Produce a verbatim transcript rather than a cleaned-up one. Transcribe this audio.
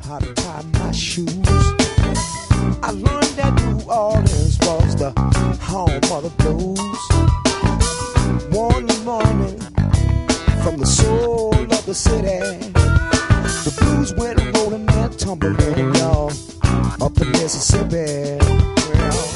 how to tie my shoes. I learned that New Orleans was the home of the blues. One morning, from the soul of the city, the blues went rolling and tumbling, y'all, up the Mississippi. Well,